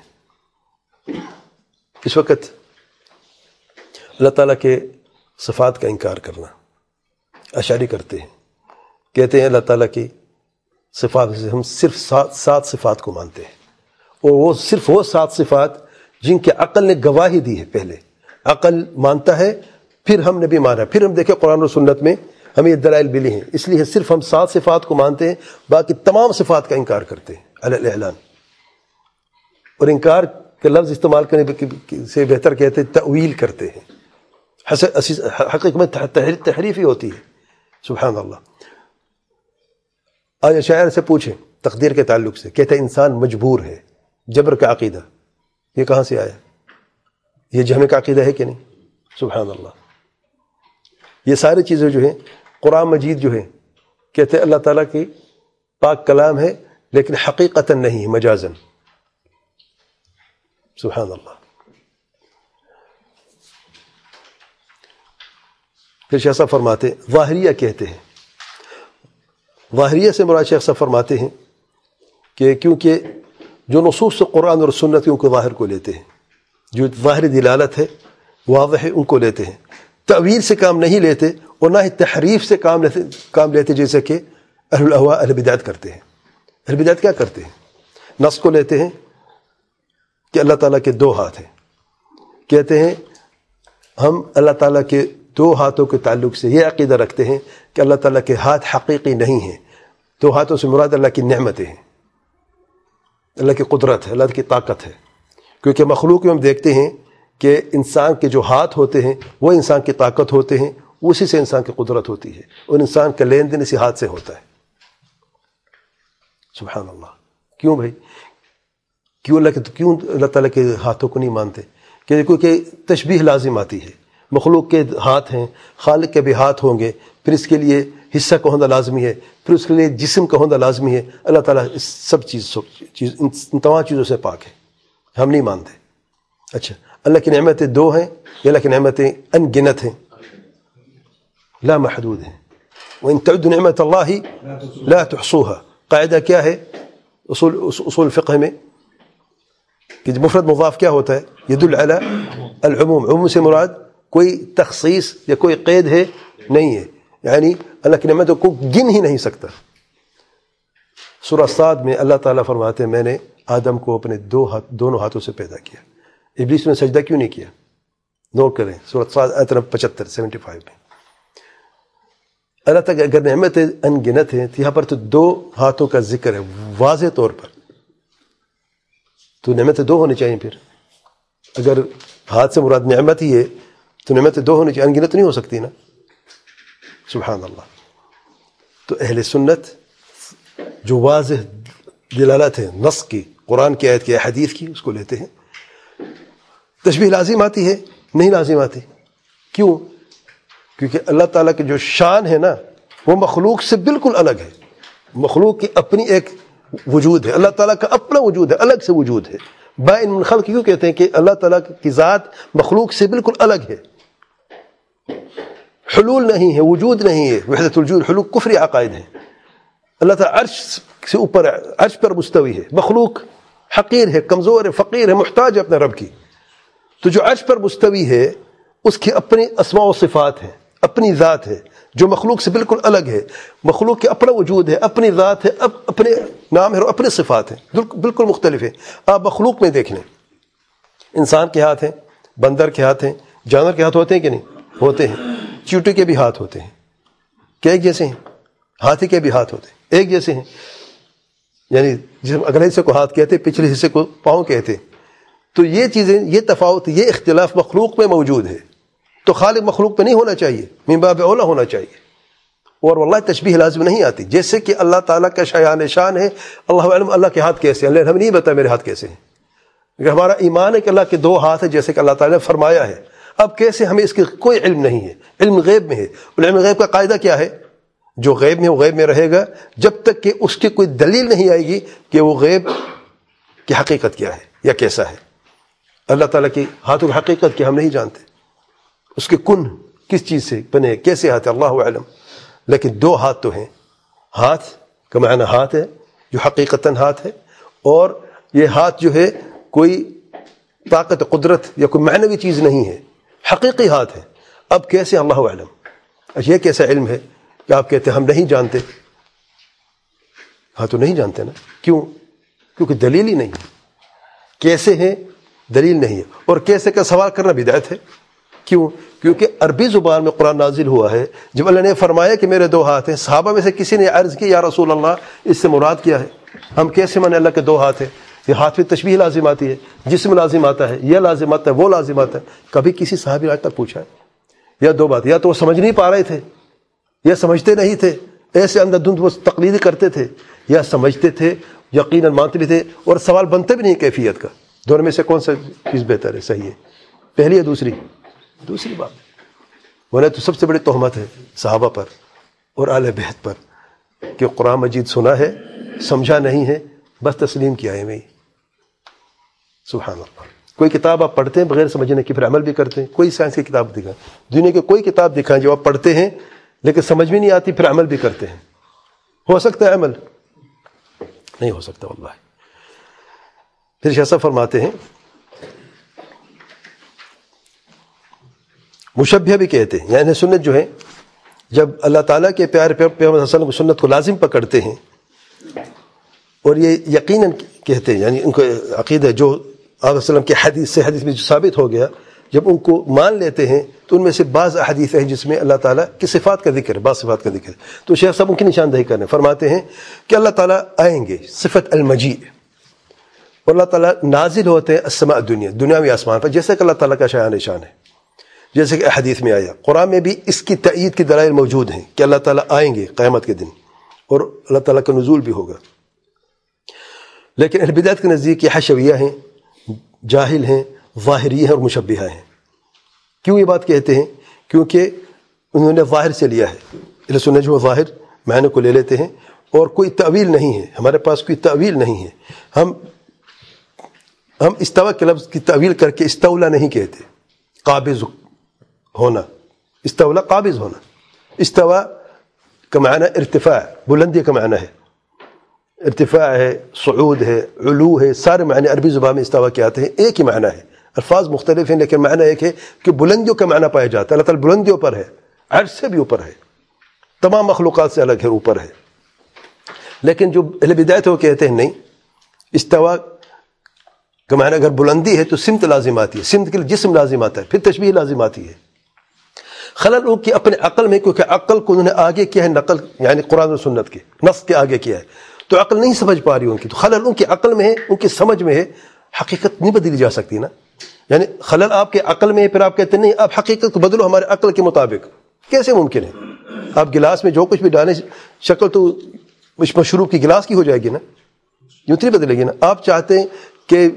اس وقت اللہ تعالیٰ کے صفات کا انکار کرنا اشعری کرتے ہیں، کہتے ہیں اللہ تعالیٰ کی صفات سے ہم صرف سات سات صفات کو مانتے ہیں، اور وہ صرف وہ سات صفات جن کے عقل نے گواہی دی ہے. پہلے عقل مانتا ہے، پھر ہم نے بھی مانا، پھر ہم دیکھیں قرآن و سنت میں ہمیں یہ دلائل ملی ہیں، اس لیے صرف ہم سات صفات کو مانتے ہیں، باقی تمام صفات کا انکار کرتے ہیں علی الاعلان. اور انکار کا لفظ استعمال کرنے سے بہتر کہتے ہیں تأویل کرتے ہیں. حقیقت میں تحریف ہی ہوتی ہے. سبحان اللہ. آج اشاعرہ سے پوچھیں تقدیر کے تعلق سے، کہتے ہیں انسان مجبور ہے. جبر کا عقیدہ یہ کہاں سے آیا؟ یہ جہم کا عقیدہ ہے کہ نہیں؟ سبحان اللہ. یہ ساری چیزیں جو ہیں قرآن مجید جو ہے کہتے ہیں اللہ تعالیٰ کی پاک کلام ہے، لیکن حقیقتاً نہیں ہے، مجازاً. سبحان اللہ. پھر شیخ صاحب فرماتے ظاہریہ کہتے ہیں. ظاہریہ سے مراد شیخ صاحب فرماتے ہیں کہ کیونکہ جو نصوص قرآن اور سنت کے ان کو ظاہر کو لیتے ہیں، جو ظاہری دلالت ہے واضح ہے ان کو لیتے ہیں، تعویل سے کام نہیں لیتے، اور نہ ہی تحریف سے کام لیتے کام لیتے جیسے کہ اہل الاہواء اہل بدعت کرتے ہیں. اہل بدعت کیا کرتے ہیں؟ نص کو لیتے ہیں کہ اللہ تعالیٰ کے دو ہاتھ ہیں، کہتے ہیں ہم اللہ تعالیٰ کے دو ہاتھوں کے تعلق سے یہ عقیدہ رکھتے ہیں کہ اللہ تعالیٰ کے ہاتھ حقیقی نہیں ہیں. دو ہاتھوں سے مراد اللہ کی نعمتیں ہیں، اللہ کی قدرت ہے، اللہ کی طاقت ہے. کیونکہ مخلوق میں ہم دیکھتے ہیں کہ انسان کے جو ہاتھ ہوتے ہیں وہ انسان کی طاقت ہوتے ہیں، اسی سے انسان کی قدرت ہوتی ہے، اور انسان کا لین دین اسی ہاتھ سے ہوتا ہے. سبحان اللہ. کیوں بھائی؟ کیوں اللہ کے کیوں اللہ تعالیٰ کے ہاتھوں کو نہیں مانتے؟ کہ کیونکہ تشبیہ لازم آتی ہے. مخلوق کے ہاتھ ہیں، خالق کے بھی ہاتھ ہوں گے، پھر اس کے لیے حصہ کا ہونا لازمی ہے، پھر اس کے لیے جسم کا ہونا لازمی ہے. اللہ تعالیٰ اس سب چیز چیز ان تمام چیزوں سے پاک ہے، ہم نہیں مانتے. اچھا، اللہ کی نعمتیں دو ہیں یا اللہ کی نعمتیں ان گنت ہیں؟ لا محدود ہیں. وَإِن تَعُدُّوا نِعْمَةَ اللَّهِ لَا تُحْصُوهَا. قاعدہ کیا ہے اصول اصول فقہ میں کہ مفرد مضاف کیا ہوتا ہے؟ يدل على العموم. عموم سے مراد کوئی تخصیص یا کوئی قید ہے نہیں ہے، یعنی اللہ کی نعمتوں کو گن ہی نہیں سکتا. سورہ صاد میں اللہ تعالیٰ فرماتے ہیں میں نے آدم کو اپنے دو ہاتھ دونوں ہاتھوں سے پیدا کیا. ابلیس نے سجدہ کیوں نہیں کیا؟ نوٹ کریں سورہ صاد آیت نمبر پچہتر سیونٹی فائیو میں. اللہ تعالیٰ اگر نعمتیں ان گنت ہیں تو یہاں پر تو دو ہاتھوں کا ذکر ہے واضح طور پر، تو نعمتیں دو ہونی چاہیے. پھر اگر ہاتھ سے مراد نعمت ہی ہے تو نعمتیں دو ہونی چاہیے، ان گنت نہیں ہو سکتی نا. سبحان اللہ. تو اہل سنت جو واضح دلالت ہے نص کی، قرآن کی آیت کی، حدیث کی، اس کو لیتے ہیں. تشبیہ لازم آتی ہے؟ نہیں لازم آتی. کیوں؟ کیونکہ اللہ تعالیٰ کی جو شان ہے نا وہ مخلوق سے بالکل الگ ہے. مخلوق کی اپنی ایک وجود ہے، اللہ تعالیٰ کا اپنا وجود ہے، الگ سے وجود ہے. بائن من خلق کیوں کہتے ہیں کہ اللہ تعالیٰ کی ذات مخلوق سے بالکل الگ ہے، حلول نہیں ہے، وجود نہیں ہے. وحدت الوجود حلول کفری عقائد ہے. اللہ تعالیٰ عرش سے اوپر، عرش پر مستوی ہے. مخلوق حقیر ہے، کمزور ہے، فقیر ہے، محتاج ہے اپنے رب کی. تو جو عرش پر مستوی ہے اس کی اپنی اسماء و صفات ہیں، اپنی ذات ہے جو مخلوق سے بالکل الگ ہے. مخلوق کے اپنا وجود ہے، اپنی ذات ہے، اپنے نام ہے اور اپنے صفات ہیں، بالکل مختلف ہے. آپ مخلوق میں دیکھ لیں، انسان کے ہاتھ ہیں، بندر کے ہاتھ ہیں، جانور کے ہاتھ ہوتے ہیں کہ نہیں؟ ہوتے ہیں. چیوٹے کے بھی ہاتھ ہوتے ہیں، کیا ایک جیسے ہیں؟ ہاتھی کے بھی ہاتھ ہوتے ہیں، ایک جیسے ہیں. یعنی جس اگلے حصے کو ہاتھ کہتے، پچھلے حصے کو پاؤں کہتے. تو یہ چیزیں، یہ تفاوت، یہ اختلاف مخلوق میں موجود ہے. تو خالق مخلوق پہ نہیں ہونا چاہیے، من باب اولا ہونا چاہیے. اور واللہ تشبیہ لازم نہیں آتی. جیسے کہ اللہ تعالیٰ کا شایان شان ہے، اللہ علم اللہ کے ہاتھ کیسے ہیں، اللہ ہمیں نہیں بتا میرے ہاتھ کیسے ہیں. اگر ہمارا ایمان ہے کہ اللہ کے دو ہاتھ ہیں جیسے کہ اللہ تعالیٰ نے فرمایا ہے، اب کیسے ہمیں اس کی کوئی علم نہیں ہے. علم غیب میں ہے. علم غیب کا قاعدہ کیا ہے؟ جو غیب میں وہ غیب میں رہے گا جب تک کہ اس کی کوئی دلیل نہیں آئے گی کہ وہ غیب کی حقیقت کیا ہے یا کیسا ہے. اللہ تعالیٰ کی ہاتھوں کی حقیقت کیا ہم نہیں جانتے، اس کے کن کس چیز سے بنے، کیسے ہاتھ ہے، اللہ علم. لیکن دو ہاتھ تو ہیں. ہاتھ کا معنی ہاتھ ہے جو حقیقتاً ہاتھ ہے، اور یہ ہاتھ جو ہے کوئی طاقت قدرت یا کوئی معنوی چیز نہیں ہے، حقیقی ہاتھ ہے. اب کیسے، اللہ علم. یہ کیسا علم ہے کہ آپ کہتے ہیں ہم نہیں جانتے؟ ہاں تو نہیں جانتے نا. کیوں؟ کیونکہ دلیل ہی نہیں ہے. کیسے ہیں؟ دلیل نہیں ہے. اور کیسے کا سوال کرنا بدعت ہے. کیوں؟ کیونکہ عربی زبان میں قرآن نازل ہوا ہے. جب اللہ نے فرمایا کہ میرے دو ہاتھ ہیں، صحابہ میں سے کسی نے عرض کی یا رسول اللہ اس سے مراد کیا ہے؟ ہم کیسے مانے اللہ کے دو ہاتھ ہیں؟ یہ ہاتھ میں تشبیہ لازم آتی ہے، جسم لازم آتا ہے، یہ لازم آتا ہے، وہ لازم آتا ہے. کبھی کسی صحابی نے آج تک پوچھا ہے؟ یا دو بات، یا تو وہ سمجھ نہیں پا رہے تھے یا سمجھتے نہیں تھے ایسے اندر دھند وہ تقلید کرتے تھے، یا سمجھتے تھے یقیناً مانتے بھی تھے اور سوال بنتا بھی نہیں کیفیت کا؟ دونوں میں سے کون سا چیز بہتر ہے، صحیح ہے؟ پہلی یا دوسری؟ دوسری بات، ورنہ تو سب سے بڑی تہمت ہے صحابہ پر اور اہل بیت پر کہ قرآن مجید سنا ہے سمجھا نہیں ہے، بس تسلیم کیا ہے میں. سبحان اللہ. کوئی کتاب آپ پڑھتے ہیں بغیر سمجھنے کی، پھر عمل بھی کرتے ہیں. کوئی سائنس کی کتاب دکھائیں، دنیا کی کوئی کتاب دکھائیں جو آپ پڑھتے ہیں لیکن سمجھ میں نہیں آتی، پھر عمل بھی کرتے ہیں. ہو سکتا ہے عمل؟ نہیں ہو سکتا واللہ. پھر شیخ صاحب فرماتے ہیں مشبہ بھی کہتے ہیں، یعنی سنت جو ہے جب اللہ تعالیٰ کے پیارے پیغمبر صلی اللہ علیہ وسلم کی سنت کو لازم پکڑتے ہیں اور یہ یقیناً کہتے ہیں، یعنی ان کو عقیدہ جو آپ علیہ وسلم کی حدیث سے حدیث میں جو ثابت ہو گیا، جب ان کو مان لیتے ہیں تو ان میں سے بعض احادیث ہیں جس میں اللہ تعالیٰ کی صفات کا ذکر ہے، بعض صفات کا ذکر ہے. تو شیخ صاحب ان کی نشاندہی کرنے فرماتے ہیں کہ اللہ تعالیٰ آئیں گے، صفت المجیء، اور اللہ تعالیٰ نازل ہوتے ہیں السماء دنیا، دنیاوی آسمان پر، جیسے کہ اللہ تعالیٰ کا شایان نشان ہے، جیسے کہ حدیث میں آیا. قرآن میں بھی اس کی تائید کی دلائل موجود ہیں کہ اللہ تعالیٰ آئیں گے قیامت کے دن اور اللہ تعالیٰ کا نزول بھی ہوگا. لیکن اہل بدعت کے نزدیک یہ حشویہ ہیں، جاہل ہیں، ظاہریہ ہیں اور مشبہہ ہیں. کیوں یہ بات کہتے ہیں؟ کیونکہ انہوں نے ظاہر سے لیا ہے. اہل سنت جو ظاہر معنی کو لے لیتے ہیں اور کوئی تعویل نہیں ہے، ہمارے پاس کوئی تعویل نہیں ہے. ہم ہم استوا کے لفظ کی تعویل کر کے استولا نہیں کہتے. قابض ہونا، استولا قابض ہونا. استوا کا معنی ارتفاع، بلندی کا معنی ہے، ارتفاع ہے، صعود ہے، علو ہے، سارے معنی عربی زبان میں استوا کے آتے ہیں. ایک ہی معنی ہے، الفاظ مختلف ہیں لیکن معنی ایک ہے کہ بلندیوں کا معنی پایا جاتا ہے. اللہ تعالیٰ بلندیوں پر ہے، عرش سے بھی اوپر ہے، تمام مخلوقات سے الگ ہے، اوپر ہے. لیکن جو اہل بدعت ہے وہ کہتے ہیں نہیں، استوا کا معنی اگر بلندی ہے تو سمت لازم آتی ہے، سمت کے لیے جسم لازم آتا ہے، پھر تشبیہ لازم آتی ہے. خلل ان کی اپنے عقل میں، کیونکہ عقل کو انہوں نے آگے کیا ہے نقل، یعنی قرآن و سنت کے نص کے آگے کیا ہے، تو عقل نہیں سمجھ پا رہی ان کی. تو خلل ان کی عقل میں ہے، ان کی سمجھ میں ہے. حقیقت نہیں بدلی جا سکتی نا، یعنی خلل آپ کے عقل میں ہے، پھر آپ کہتے ہیں نہیں آپ حقیقت کو بدلو ہمارے عقل کے مطابق. کیسے ممکن ہے؟ آپ گلاس میں جو کچھ بھی ڈالیں شکل تو مشروب کی گلاس کی ہو جائے گی نا، یوں نہیں بدلے گی نا. آپ چاہتے ہیں کہ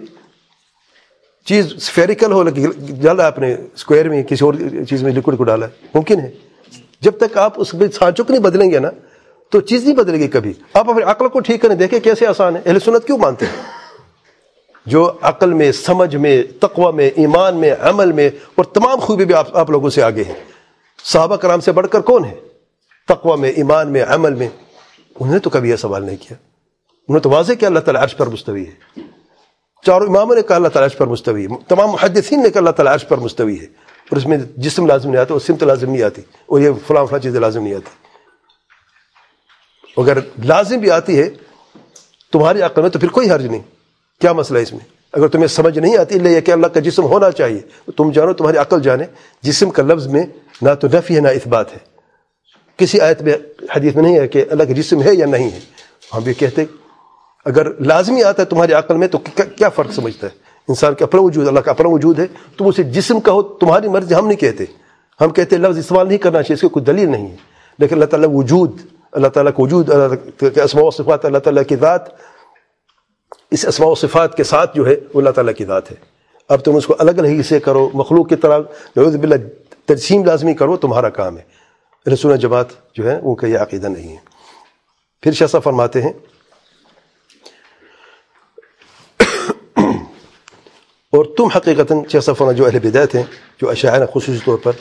چیز سفیریکل ہو، ڈالا آپ نے اسکوائر میں کسی اور چیز میں لکوڈ کو ڈالا، ممکن ہے؟ جب تک آپ اس میں سانچوں کو نہیں بدلیں گے نا تو چیز نہیں بدلے گی کبھی. آپ اپنے عقل کو ٹھیک کریں، دیکھیں کیسے آسان ہے. اہل سنت کیوں مانتے ہیں؟ جو عقل میں، سمجھ میں، تقوی میں، ایمان میں، عمل میں اور تمام خوبی بھی آپ آپ لوگوں سے آگے ہیں. صحابہ کرام سے بڑھ کر کون ہے تقوی میں، ایمان میں، عمل میں؟ انہوں نے تو کبھی یہ سوال نہیں کیا. انہوں نے تو واضح کیا اللہ تعالیٰ عرش پر مستوی ہے. چاروں اماموں نے کہا اللہ تعالیٰ عرش پر مستوی ہے، تمام محدثین نے کہا اللہ تعالیٰ عرش پر مستوی ہے، اور اس میں جسم لازم نہیں آتا اور سمت لازم نہیں آتی اور یہ فلاں فلاں چیزیں لازم نہیں آتی. اگر لازم بھی آتی ہے تمہاری عقل میں تو پھر کوئی حرج نہیں. کیا مسئلہ ہے اس میں؟ اگر تمہیں سمجھ نہیں آتی اللہ یہ کہ اللہ کا جسم ہونا چاہیے، تم جانو، تمہاری عقل جانے جسم کا لفظ میں نہ تو نفی ہے نہ اثبات ہے. کسی آیت میں حدیث میں نہیں ہے کہ اللہ کا جسم ہے یا نہیں ہے. ہم بھی کہتے اگر لازمی آتا ہے تمہاری عقل میں تو کیا فرق سمجھتا ہے؟ انسان کا اپنا وجود، اللہ کا اپنا وجود ہے، تم اسے جسم کہو، تمہاری مرضی. ہم نہیں کہتے، ہم کہتے لفظ استعمال نہیں کرنا چاہیے، اس کی کوئی دلیل نہیں ہے. لیکن اللہ تعالیٰ وجود، اللہ تعالیٰ کا وجود، اللہ کے اسماء و صفات، اللہ تعالیٰ کی ذات، اس اسماء و صفات کے ساتھ جو ہے وہ اللہ تعالیٰ کی ذات ہے. اب تم اس کو الگ الگ سے کرو، مخلوق کی طرح نعوذ باللہ تجسیم لازمی کرو، تمہارا کام ہے. رسول جماعت جو ہے ان کا یہ عقیدہ نہیں ہے. پھر شیخ صاحب فرماتے ہیں اور تم حقیقتاً شیخ صاحب فرماتے جو اہل بدعت ہیں، جو اشاعرہ خصوصی طور پر،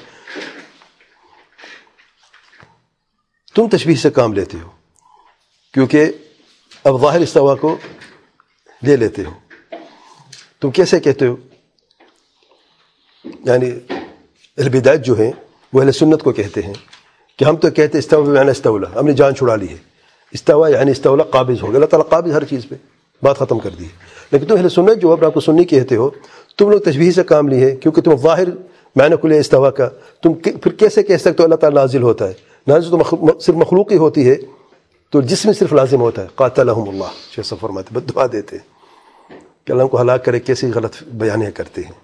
تم تشبیہ سے کام لیتے ہو، کیونکہ اب ظاہر استوا کو لے لیتے ہو. تم کیسے کہتے ہو؟ یعنی اہل بدعت جو ہیں وہ اہل سنت کو کہتے ہیں کہ ہم تو کہتے استوا بمعنی استولا، ہم نے جان چھڑا لی ہے. استوا یعنی استولا قابض ہو گیا، اللہ تعالیٰ قابض ہر چیز پہ، بات ختم کر دی ہے. لیکن تم اہل سنت جو آپ کو سنی کہتے ہو، تم لوگ تشبیہ سے کام لی ہے کیونکہ تم ظاہر معنی کو لے استوا کا. تم پھر کیسے کہہ سکتے ہو اللہ تعالیٰ نازل ہوتا ہے؟ نازل تو صرف مخلوقی ہوتی ہے، تو جسم صرف لازم ہوتا ہے. قاتلہم اللہ، شیخ صاحب فرماتے بد دعا دیتے ہیں کہ اللہ کو ہلاک کرے. کیسی غلط بیانیں کرتے ہیں.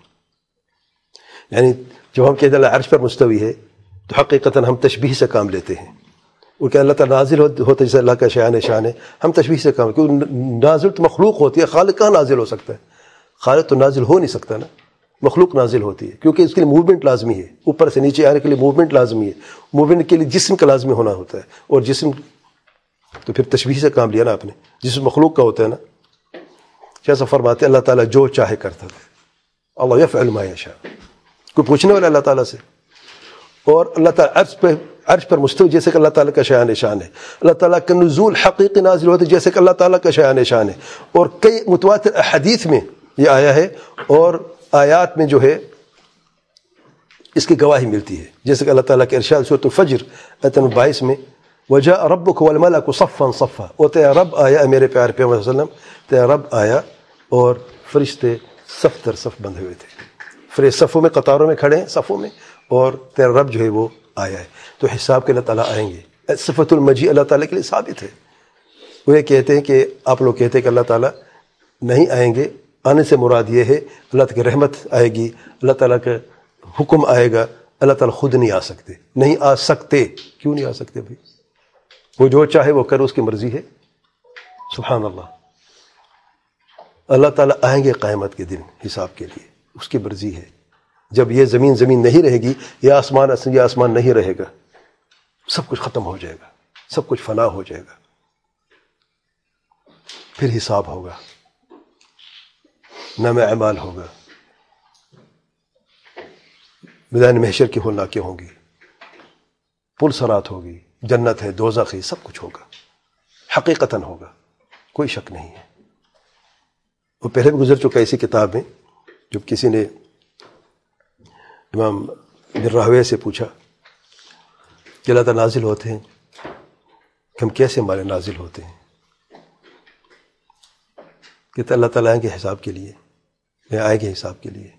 یعنی جب ہم کہتے ہیں اللہ عرش پر مستوی ہے تو حقیقتاً ہم تشبیہ سے کام لیتے ہیں. وہ کہ اللہ تعالیٰ نازل ہوتا ہے جیسے اللہ کا شان شان ہے. ہم تشبیہ سے کام کیونکہ نازل تو مخلوق ہوتی ہے, خالق کہاں نازل ہو سکتا ہے؟ خالق تو نازل ہو نہیں سکتا نا, مخلوق نازل ہوتی ہے کیونکہ اس کے لیے موومنٹ لازمی ہے, اوپر سے نیچے آنے کے لیے موومنٹ لازمی ہے, موومنٹ کے لیے جسم کا لازمی ہونا ہوتا ہے, اور جسم تو پھر تشبیہ سے کام لیا نا آپ نے, جسم مخلوق کا ہوتا ہے نا. جیسا فرماتے ہیں اللہ تعالیٰ جو چاہے کرتا تھا, اللہ یفعل ما یشاء. کوئی پوچھنے والا اللہ تعالیٰ سے؟ اور اللہ تعالیٰ عرش پہ عرش پر مستوی جیسے کہ اللہ تعالیٰ کا شان شان ہے. اللہ تعالیٰ کا نزول حقیقی نازل ہوتا ہے جیسے کہ اللہ تعالیٰ کا شان شان ہے. اور کئی متواتر احادیث میں یہ آیا ہے, اور آیات میں جو ہے اس کی گواہی ملتی ہے, جیسے کہ اللہ تعالیٰ کے ارشاد سورۃ الفجر آیت نمبر بائیس میں وجاء ربک والملک صفا صفا, اور تیرا رب آیا میرے پیارے پیغمبر صلی اللہ علیہ وسلم, تیرا رب آیا اور فرشتے صف در صف بندھے ہوئے تھے, فرشتے صفوں میں قطاروں میں کھڑے ہیں صفوں میں, اور تیرا رب جو ہے وہ آیا ہے. تو حساب کے اللہ تعالیٰ آئیں گے. صفت المجیء اللہ تعالیٰ کے لیے ثابت ہے. وہ یہ کہتے ہیں کہ آپ لوگ کہتے ہیں کہ اللہ تعالیٰ نہیں آئیں گے, آنے سے مراد یہ ہے اللہ تعالیٰ کی رحمت آئے گی, اللہ تعالیٰ کا حکم آئے گا, اللہ تعالیٰ خود نہیں آ سکتے. نہیں آ سکتے, کیوں نہیں آ سکتے بھائی؟ وہ جو چاہے وہ کرے, اس کی مرضی ہے. سبحان اللہ. اللہ تعالیٰ آئیں گے قیامت کے دن حساب کے لیے, اس کی مرضی ہے. جب یہ زمین زمین نہیں رہے گی, یہ آسمان یہ آسمان نہیں رہے گا, سب کچھ ختم ہو جائے گا, سب کچھ فنا ہو جائے گا. پھر حساب ہوگا, نام اعمال ہوگا, میدان محشر کی ہولناکیں ہوں گی, پل صراط ہوگی, جنت ہے, دوزخ ہے, سب کچھ ہوگا, حقیقتاً ہوگا, کوئی شک نہیں ہے. وہ پہلے بھی گزر چکا اسی کتاب میں, جب کسی نے امام بن راہویہ سے پوچھا کہ اللہ تعالیٰ نازل ہوتے ہیں, کہ ہم کیسے ہمارے نازل ہوتے ہیں؟ کہتے اللہ تعالیٰ آئیں گے حساب کے لیے, میں آئیں گے حساب کے لیے.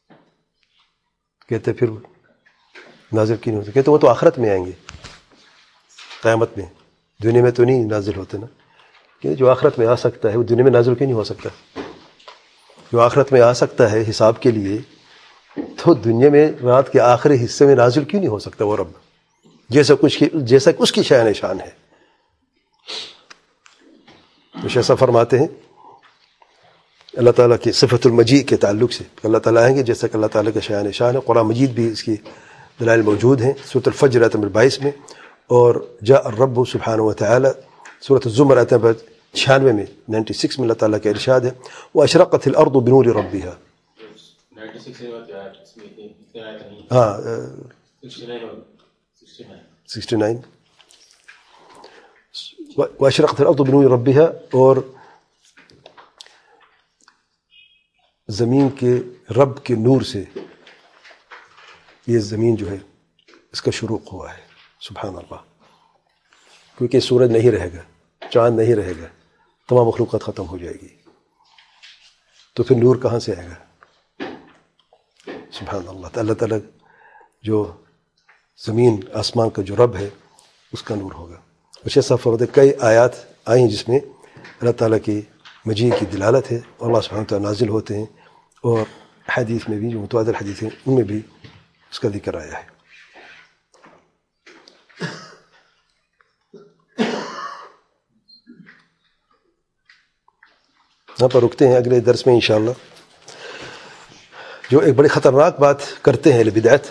کہتے پھر نازل کیوں نہیں ہوتے؟ کہتے وہ تو آخرت میں آئیں گے, قیامت میں, دنیا میں تو نہیں نازل ہوتے نا. کہ جو آخرت میں آ سکتا ہے وہ دنیا میں نازل کیوں نہیں ہو سکتا؟ جو آخرت میں آ سکتا ہے حساب کے لیے, تو دنیا میں رات کے آخری حصے میں نازل کیوں نہیں ہو سکتا وہ رب, جیسا کچھ کی جیسا اس کی شان شان ہے. کچھ ایسا فرماتے ہیں اللہ تعالیٰ کی صفت المجیء کے تعلق سے, اللہ تعالیٰ آئیں گے جیسا کہ اللہ تعالیٰ کا شان شان ہے. قرآن مجید بھی اس کی دلائل موجود ہیں, سورۃ الفجر آیت نمبر بائیس میں, اور جاء الرب سبحانہ و تعالی سورۃ الزمر آیت نمبر چھیانوے میں نائنٹی سکس میں اللہ تعالیٰ کا ارشاد ہے واشرقت الارض بنور ربها. ہاں سکسٹی نائن واشرقت الارض بنور ربها, اور زمین کے رب کے نور سے یہ زمین جو ہے اس کا شروق ہوا ہے. سبحان اللہ. کیونکہ سورج نہیں رہے گا, چاند نہیں رہے گا, تمام مخلوقات ختم ہو جائے گی, تو پھر نور کہاں سے آئے گا؟ سبحان اللہ. اللہ تعالیٰ جو زمین آسمان کا جو رب ہے اس کا نور ہوگا. کچھ ایسا فرد کئی آیات آئی ہیں جس میں اللہ تعالیٰ کی مجیء کی دلالت ہے, اور اللہ سبحانہ وتعالی نازل ہوتے ہیں, اور حدیث میں بھی جو متواتر حدیث ہیں ان میں بھی اس کا ذکر آیا ہے. یہاں پر رکتے ہیں, اگلے درس میں انشاءاللہ جو ایک بڑی خطرناک بات کرتے ہیں اہل بدعت,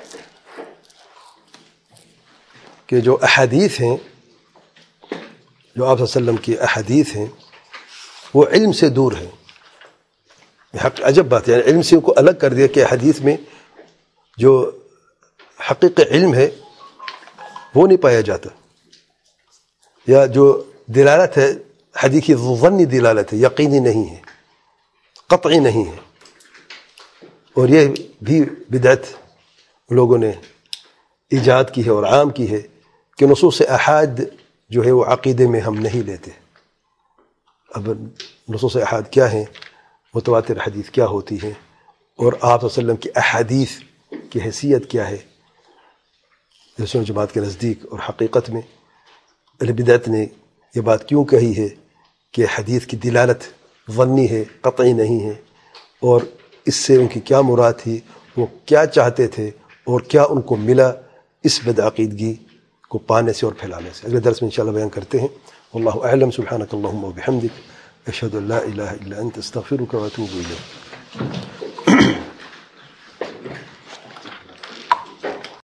کہ جو احادیث ہیں, جو آپ صلی اللہ علیہ وسلم کی احادیث ہیں, وہ علم سے دور ہیں. حق عجب بات ہے, یعنی علم سے ان کو الگ کر دیا کہ حدیث میں جو حقیقی علم ہے وہ نہیں پایا جاتا, یا جو دلالت ہے حدیث کی ظنی دلالت ہے, یقینی نہیں ہے, قطعی نہیں ہے. اور یہ بھی بدعت لوگوں نے ایجاد کی ہے اور عام کی ہے کہ نصوص احاد جو ہے وہ عقیدے میں ہم نہیں لیتے. اب نصوص احاد کیا ہیں, متواتر حدیث کیا ہوتی ہے, اور آپ صلی اللہ علیہ وسلم کی احادیث کی حیثیت کیا ہے سنت جماعت کے نزدیک. اور حقیقت میں اہل بدعت نے یہ بات کیوں کہی ہے کہ حدیث کی دلالت ظنی ہے, قطعی نہیں ہے, اور اس سے ان کی کیا مراد تھی, وہ کیا چاہتے تھے اور کیا ان کو ملا, اس بدعقیدگی کو پانے سے اور پھیلانے سے. اگلے درس میں انشاءاللہ بیان کرتے ہیں. واللہ اعلم. سبحانک اللہم و بحمدک اشہد ان لا الہ الا انت استغفرک و اتوب الیک.